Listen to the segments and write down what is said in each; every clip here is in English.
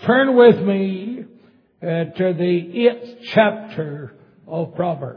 Turn with me to the 8th chapter of Proverbs.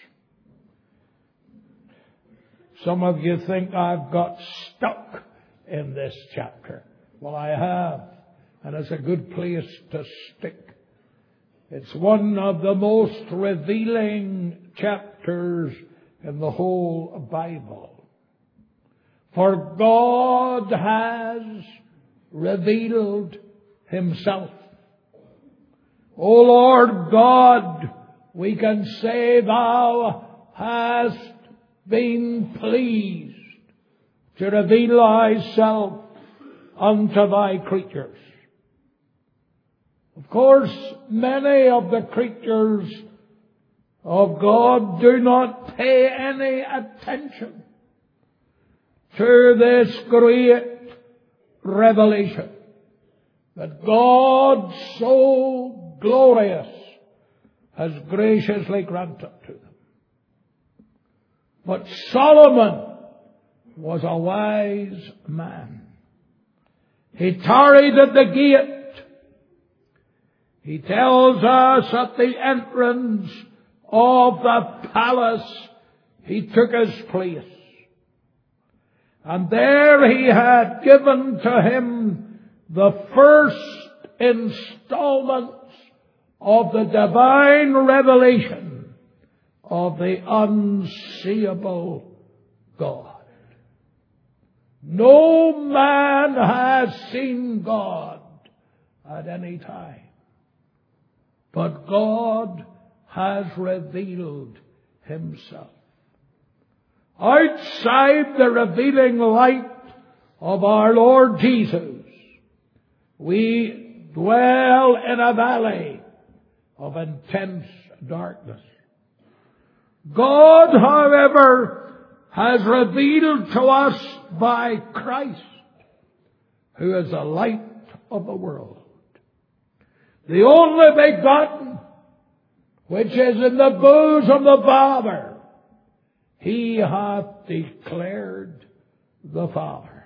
Some of you think I've got stuck in this chapter. Well, I have, and it's a good place to stick. It's one of the most revealing chapters in the whole Bible. For God has revealed Himself. O Lord God, we can say Thou hast been pleased to reveal Thyself unto Thy creatures. Of course, many of the creatures of God do not pay any attention to this great revelation that God so glorious has graciously granted to them. But Solomon was a wise man. He tarried at the gate. He tells us at the entrance of the palace he took his place. And there he had given to him the first installments of the divine revelation of the unseeable God. No man has seen God at any time, but God has revealed Himself. Outside the revealing light of our Lord Jesus, we dwell in a valley of intense darkness. God, however, has revealed to us by Christ, who is the light of the world, the only begotten, which is in the bosom of the Father. He hath declared the Father.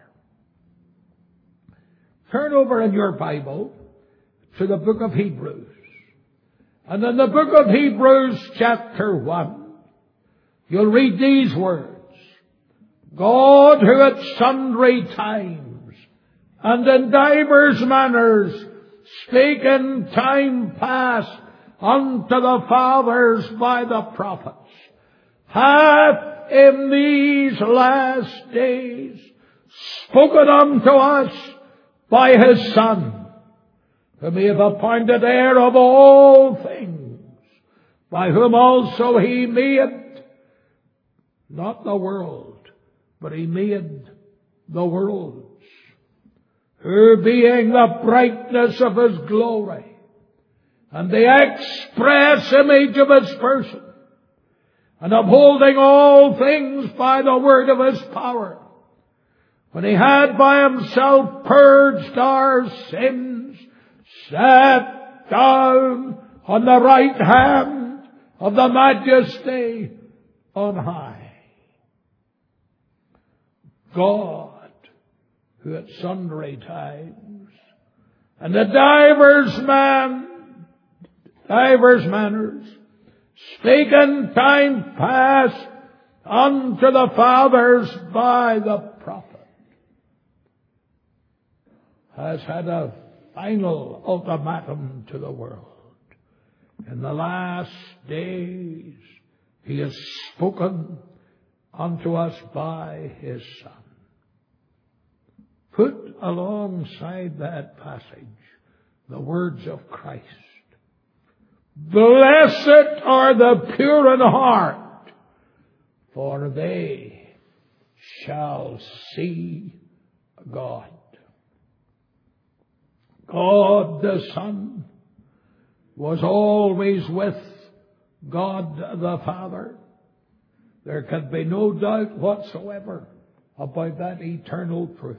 Turn over in your Bible to the book of Hebrews. And in the book of Hebrews chapter 1, you'll read these words. God, who at sundry times and in divers manners spake in time past unto the fathers by the prophets, hath in these last days spoken unto us by His Son, whom He hath appointed heir of all things, by whom also He made not the world, but He made the worlds, who being the brightness of His glory, and the express image of His person, and upholding all things by the word of His power, when He had by Himself purged our sins, sat down on the right hand of the Majesty on high. God, who at sundry times and at divers manners spake in time past unto the fathers by the prophet, has had a final ultimatum to the world. In the last days, He has spoken unto us by His Son. Put alongside that passage the words of Christ. Blessed are the pure in heart, for they shall see God. God the Son was always with God the Father. There can be no doubt whatsoever about that eternal truth.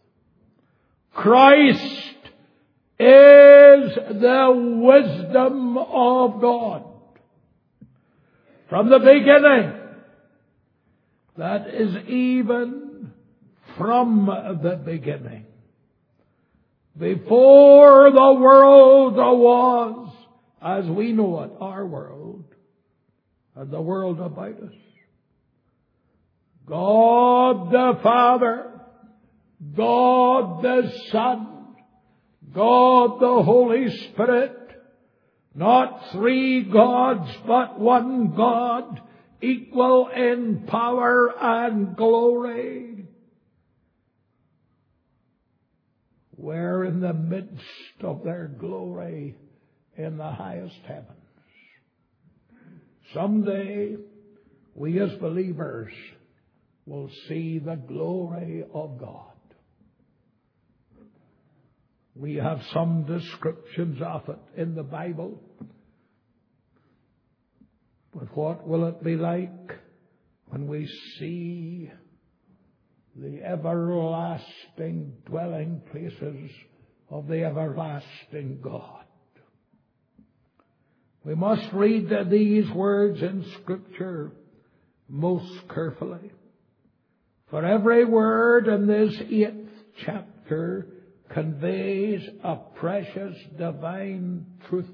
Christ is the wisdom of God. From the beginning, that is even from the beginning. before the world was as we know it, our world, and the world about us. God the Father, God the Son, God the Holy Spirit, not three gods, but one God, equal in power and glory, were in the midst of their glory in the highest heavens. Someday, we as believers will see the glory of God. We have some descriptions of it in the Bible. But what will it be like when we see the everlasting dwelling places of the everlasting God? We must read these words in Scripture most carefully. For every word in this 8th chapter conveys a precious divine truth.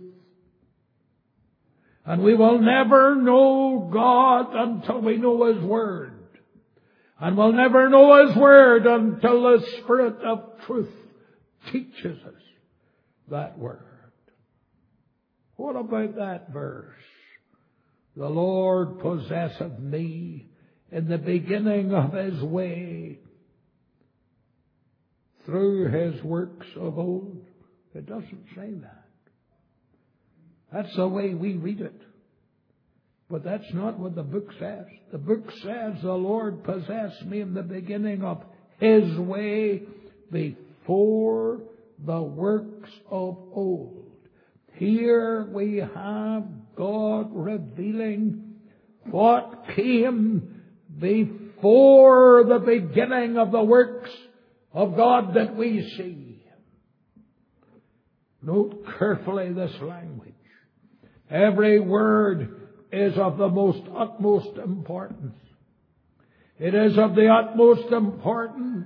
And we will never know God until we know His Word. And we'll never know His Word until the Spirit of truth teaches us that Word. What about that verse? The Lord possesseth me in the beginning of His way through His works of old. It doesn't say that. That's the way we read it. But that's not what the book says. The book says the Lord possessed me in the beginning of His way before the works of old. Here we have God revealing what came before the beginning of the works of God that we see. Note carefully this language. Every word is of the utmost importance. It is of the utmost importance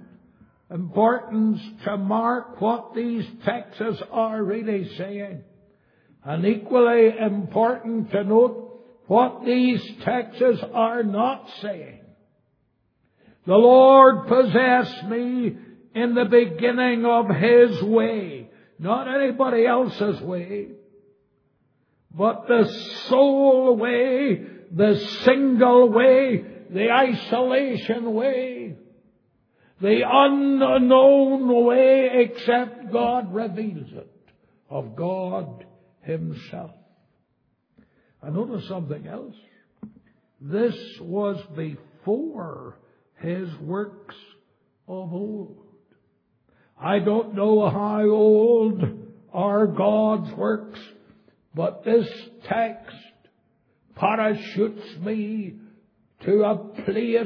to mark what these texts are really saying. And equally important to note what these texts are not saying. The Lord possessed me in the beginning of His way. Not anybody else's way, but the sole way, the single way, the isolation way, the unknown way except God reveals it, of God Himself. And notice something else. This was before His works of old. I don't know how old are God's works, but this text parachutes me to a place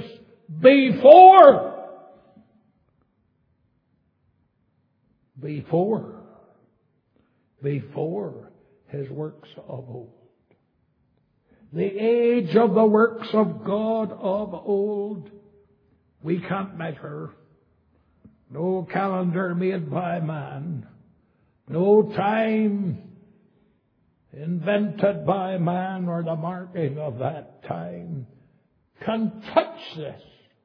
before His works of old. The age of the works of God of old, we can't measure. No calendar made by man. No time invented by man or the marking of that time can touch this.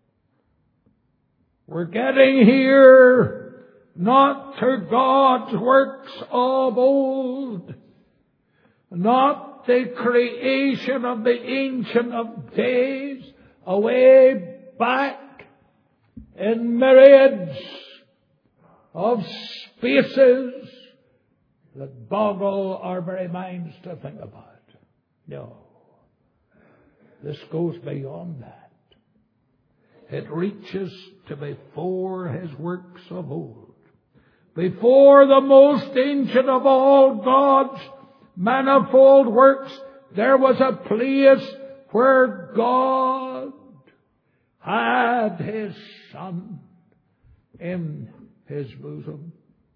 We're getting here not to God's works of old, not the creation of the Ancient of Days, away back in myriads of spaces that boggle our very minds to think about. No. This goes beyond that. It reaches to before His works of old. Before the most ancient of all God's manifold works, there was a place where God had His Son in His bosom.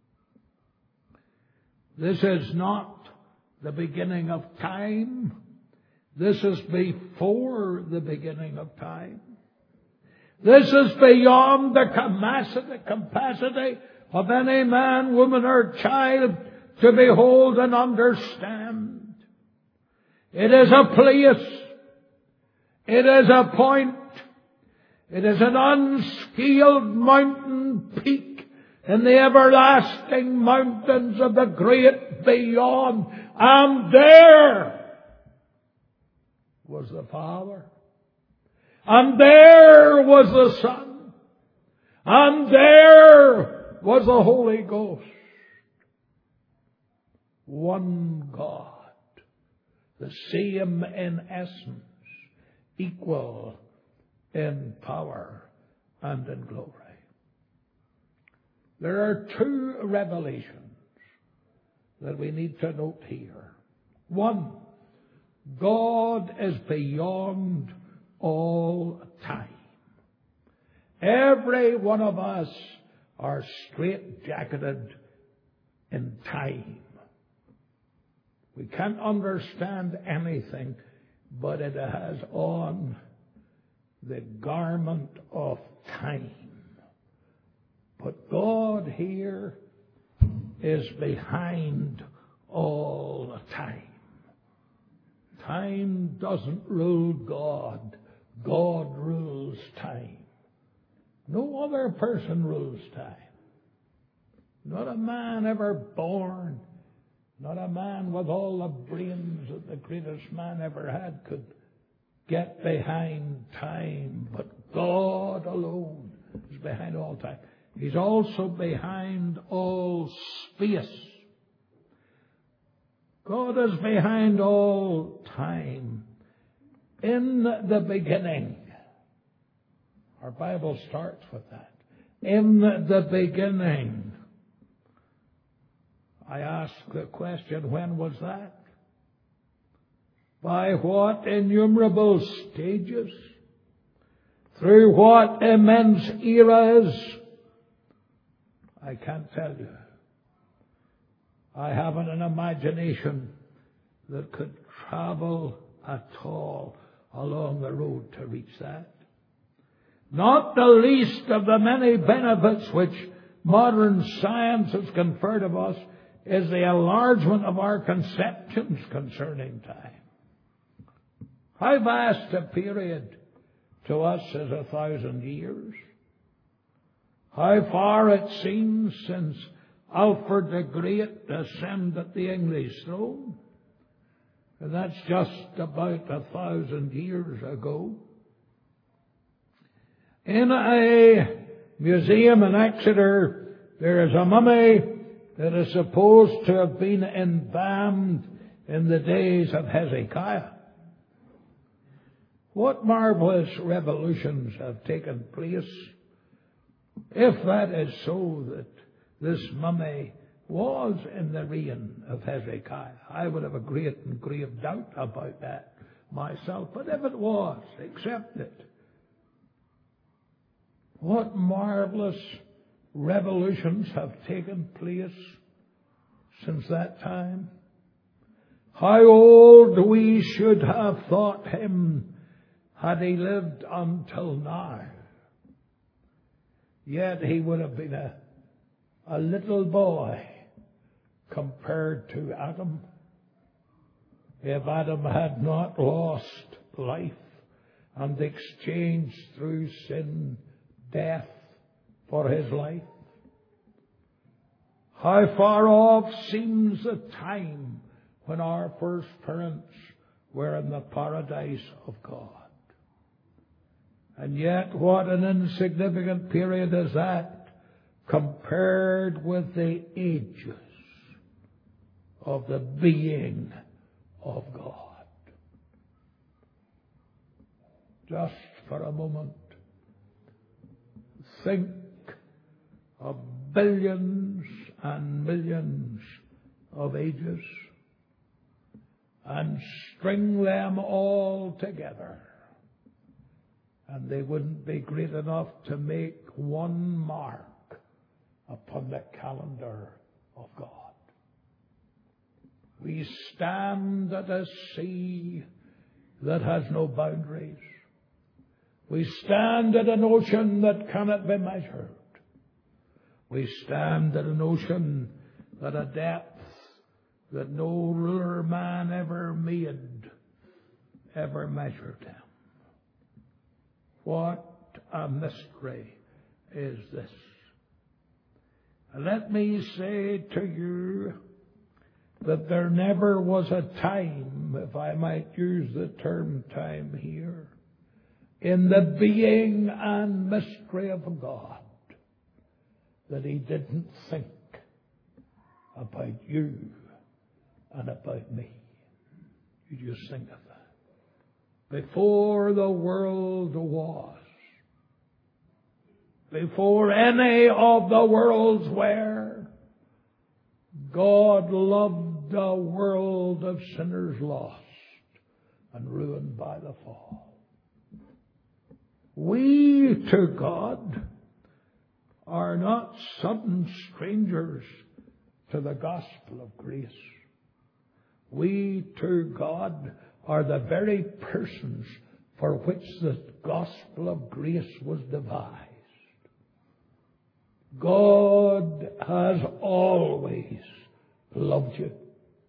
This is not the beginning of time. This is before the beginning of time. This is beyond the capacity of any man, woman, or child to behold and understand. It is a place. It is a point. It is an unscaled mountain peak in the everlasting mountains of the great beyond. And there was the Father. And there was the Son. And there was the Holy Ghost. One God. The same in essence. Equal in power and in glory. There are two revelations that we need to note here. One, God is beyond all time. Every one of us are straitjacketed in time. We can't understand anything, but it has on the garment of time. But God here is behind all time. Time doesn't rule God. God rules time. No other person rules time. Not a man ever born, not a man with all the brains that the greatest man ever had could get behind time. But God alone is behind all time. He's also behind all space. God is behind all time. In the beginning. Our Bible starts with that. In the beginning. I ask the question, when was that? By what innumerable stages? Through what immense eras? I can't tell you. I haven't an imagination that could travel at all along the road to reach that. Not the least of the many benefits which modern science has conferred of us is the enlargement of our conceptions concerning time. How vast a period to us is 1,000 years. How far it seems since Alfred the Great ascended the English throne. And that's just about 1,000 years ago. In a museum in Exeter, there is a mummy that is supposed to have been embalmed in the days of Hezekiah. What marvelous revolutions have taken place, if that is so, that this mummy was in the reign of Hezekiah. I would have a great and grave doubt about that myself, but if it was, accept it. What marvelous revolutions have taken place since that time. How old we should have thought him had he lived until now. Yet he would have been a little boy compared to Adam. If Adam had not lost life and exchanged through sin death for his life. How far off seems the time when our first parents were in the paradise of God. And yet what an insignificant period is that compared with the ages of the being of God. Just for a moment, think of billions and millions of ages and string them all together, and they wouldn't be great enough to make one mark upon the calendar of God. We stand at a sea that has no boundaries. We stand at an ocean that cannot be measured. We stand at an ocean at a depth that no ruler man ever measured him. What a mystery is this. And let me say to you that there never was a time, if I might use the term time here, in the being and mystery of God, that He didn't think about you and about me. You just think of that. Before the world was, before any of the worlds were, God loved a world of sinners lost and ruined by the fall. We to God are not sudden strangers to the gospel of grace. We to God are the very persons for which the gospel of grace was devised. God has always loved you.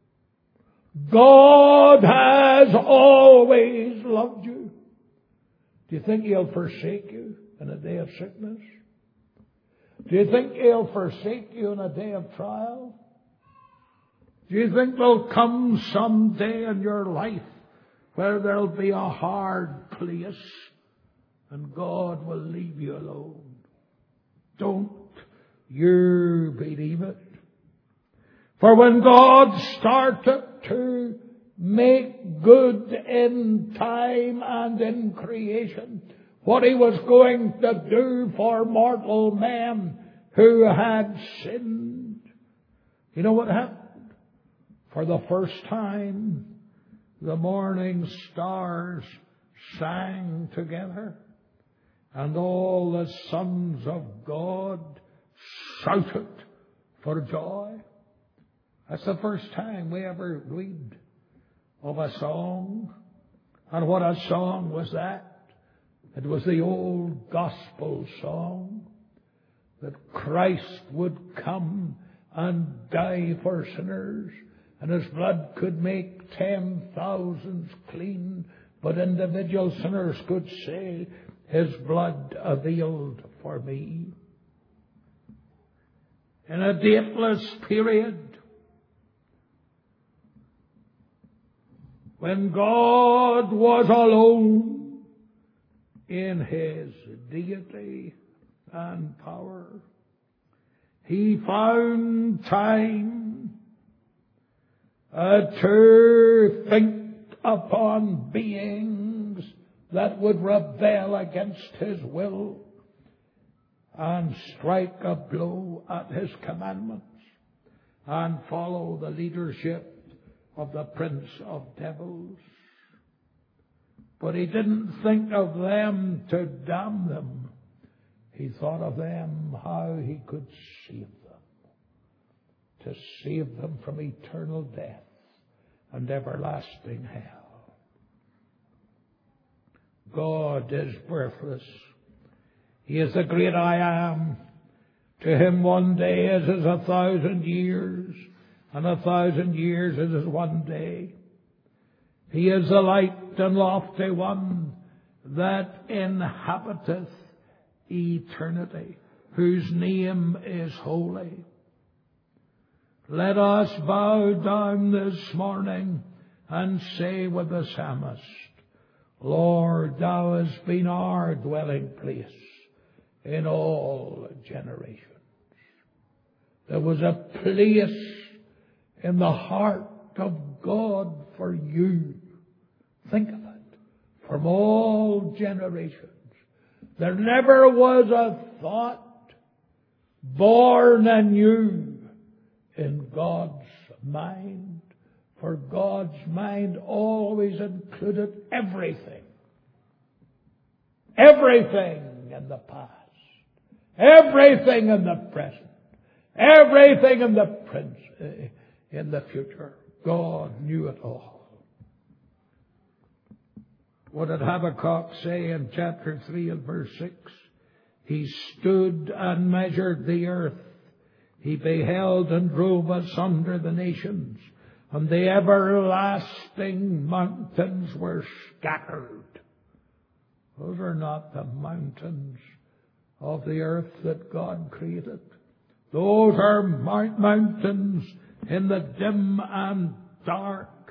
God has always loved you. Do you think He'll forsake you in a day of sickness? Do you think He'll forsake you in a day of trial? Do you think there'll come some day in your life where there'll be a hard place and God will leave you alone? Don't you believe it? For when God started to make good in time and in creation what He was going to do for mortal men who had sinned, you know what happened? For the first time, the morning stars sang together, and all the sons of God shouted for joy. That's the first time we ever read of a song. And what a song was that? It was the old gospel song that Christ would come and die for sinners, and His blood could make 10,000 clean, but individual sinners could say, His blood availed for me. In a dateless period, when God was alone in His deity and power, He found time to think upon beings that would rebel against His will and strike a blow at His commandments and follow the leadership of the prince of devils. But He didn't think of them to damn them. He thought of them how He could save them, to save them from eternal death and everlasting hell. God is worthless. He is the great I am. To Him one day is as 1,000 years, and 1,000 years is as one day. He is the light and lofty one that inhabiteth eternity, whose name is holy. Let us bow down this morning and say with the psalmist, Lord, Thou hast been our dwelling place in all generations. There was a place in the heart of God for you. Think of it. From all generations. There never was a thought born anew in God's mind. For God's mind always included everything. Everything in the past. Everything in the present. Everything in the future. God knew it all. What did Habakkuk say in chapter 3 and verse 6? He stood and measured the earth He beheld and drove asunder the nations, and the everlasting mountains were scattered. Those are not the mountains of the earth that God created. Those are mountains in the dim and dark,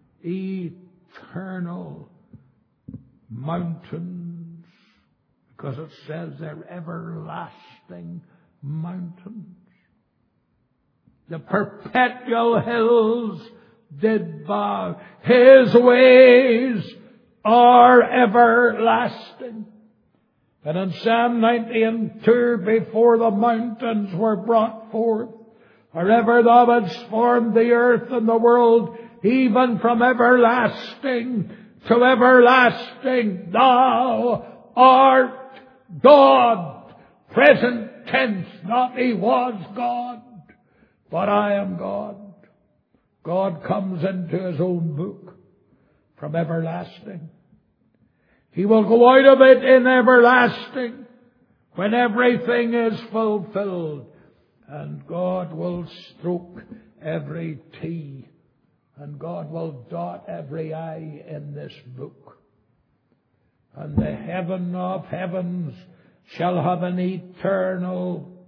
eternal mountains, because it says they're everlasting mountains. The perpetual hills did bow. His ways are everlasting. And in Psalm 90:2, before the mountains were brought forth, or ever thou hadst formed the earth and the world, even from everlasting to everlasting, thou art God. Present tense, not He was God, but I am God. God comes into His own book from everlasting. He will go out of it in everlasting when everything is fulfilled. And God will stroke every T. And God will dot every I in this book. And the heaven of heavens shall have an eternal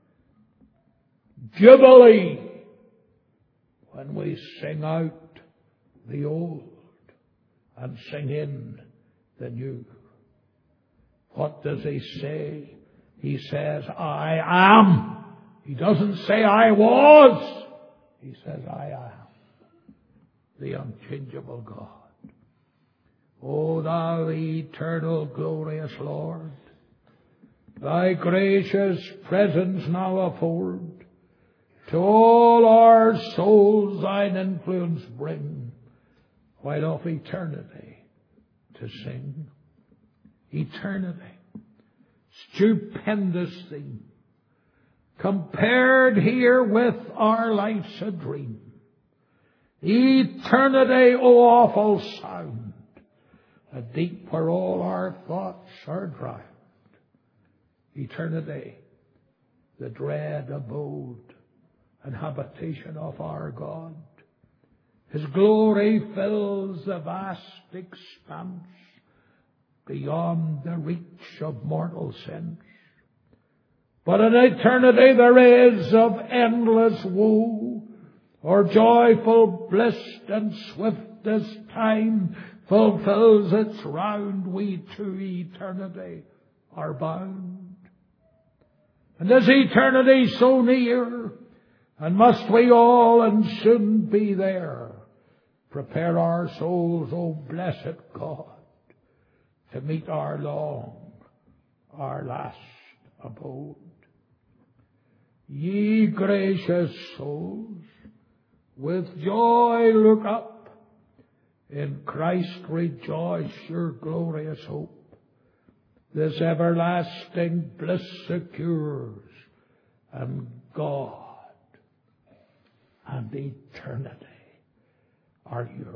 jubilee when we sing out the old and sing in the new. What does He say? He says, I am. He doesn't say I was. He says, I am the unchangeable God. O thou eternal glorious Lord, thy gracious presence now afford to all our souls thine influence bring, while of eternity to sing. Eternity. Stupendous theme. Compared here with our life's a dream. Eternity, O awful sound, a deep where all our thoughts are drowned. Eternity, the dread abode and habitation of our God. His glory fills the vast expanse beyond the reach of mortal sense. But in eternity there is of endless woe, or joyful bliss, and swift as time fulfills its round, we to eternity are bound. And is eternity so near, and must we all and soon be there? Prepare our souls, O blessed God, to meet our last abode. Ye gracious souls, with joy look up, in Christ rejoice your glorious hope. This everlasting bliss secures, and God and eternity are yours.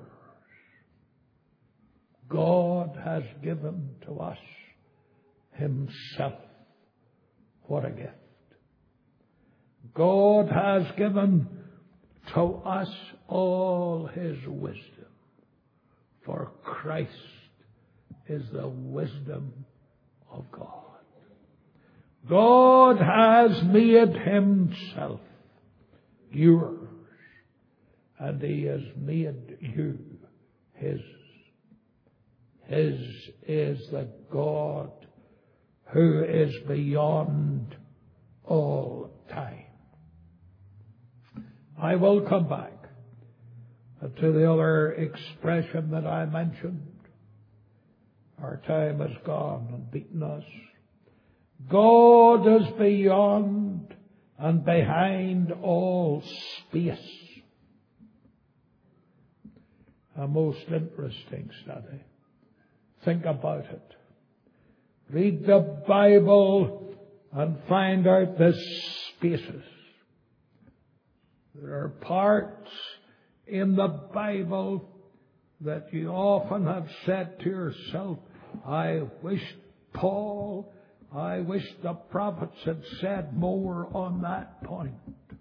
God has given to us Himself. What a gift. God has given to us all His wisdom. For Christ is the wisdom of God. God has made Himself yours, and He has made you His. His is the God who is beyond all time. I will come back to the other expression that I mentioned. Our time has gone and beaten us. God is beyond and behind all space. A most interesting study. Think about it. Read the Bible and find out the spaces. There are parts in the Bible that you often have said to yourself, I wish Paul I wish the prophets had said more on that point.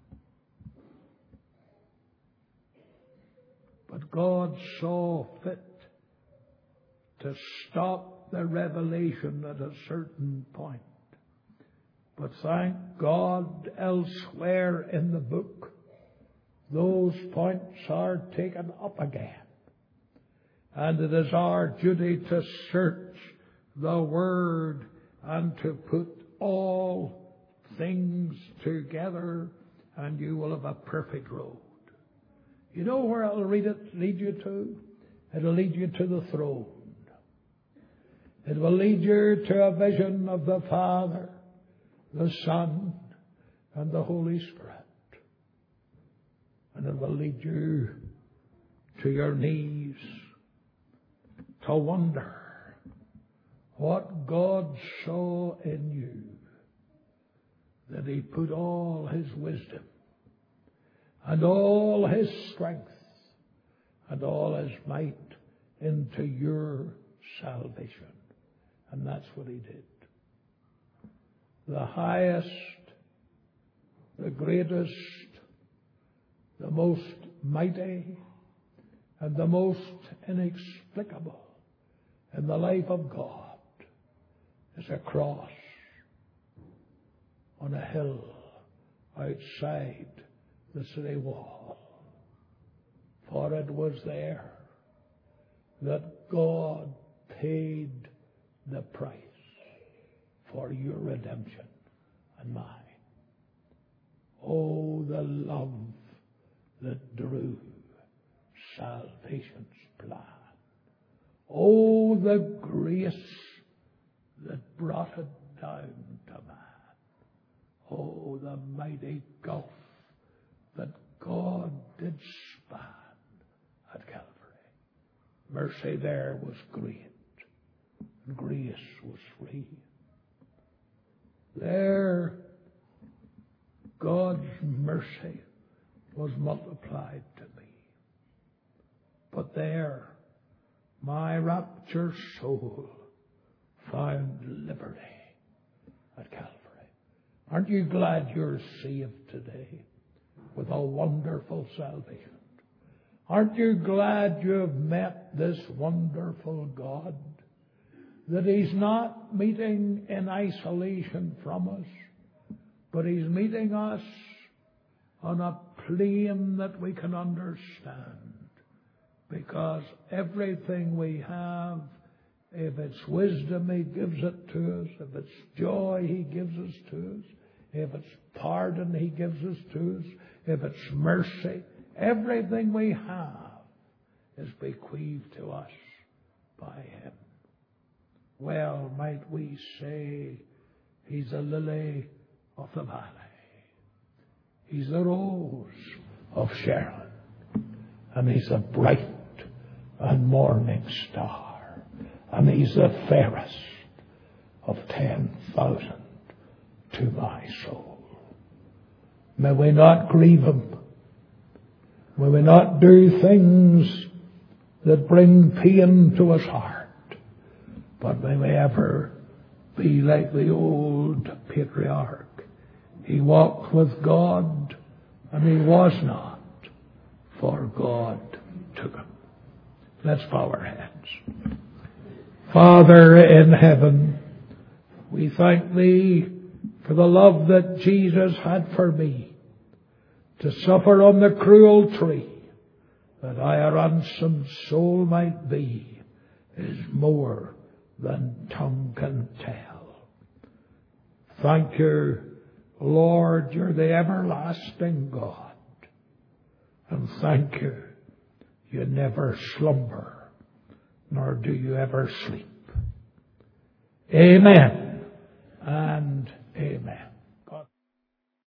But God saw fit to stop the revelation at a certain point. But thank God, elsewhere in the book, those points are taken up again. And it is our duty to search the Word and to put all things together, and you will have a perfect road. You know where it'll lead you to? It'll lead you to the throne. It will lead you to a vision of the Father, the Son, and the Holy Spirit. And it will lead you to your knees to wonder what God saw in you, that He put all His wisdom and all His strength and all His might into your salvation. And that's what He did. The highest, the greatest, the most mighty, and the most inexplicable in the life of God is a cross on a hill outside the city wall. For it was there that God paid the price for your redemption and mine. Oh, the love that drew salvation's plan. Oh, the grace that brought it down to man. Oh, the mighty gulf that God did span at Calvary. Mercy there was great, and grace was free. There, God's mercy was multiplied to me. But there, my raptured soul found liberty at Calvary. Aren't you glad you're saved today with a wonderful salvation? Aren't you glad you have met this wonderful God? That He's not meeting in isolation from us, but He's meeting us on a plane that we can understand. Because everything we have, if it's wisdom, He gives it to us. If it's joy, He gives us to us. If it's pardon, He gives us to us. If it's mercy, everything we have is bequeathed to us by Him. Well, might we say He's a lily of the valley. He's the rose of Sharon. And He's a bright and morning star. And He's the fairest of 10,000 to my soul. May we not grieve Him. May we not do things that bring pain to His heart. But may we ever be like the old patriarch. He walked with God, and he was not, for God took him. Let's bow our heads. Father in heaven, we thank Thee for the love that Jesus had for me, to suffer on the cruel tree, that I a ransomed soul might be, is more than tongue can tell. Thank You, Lord, You're the everlasting God. And thank You, You never slumber, nor do You ever sleep. Amen and amen.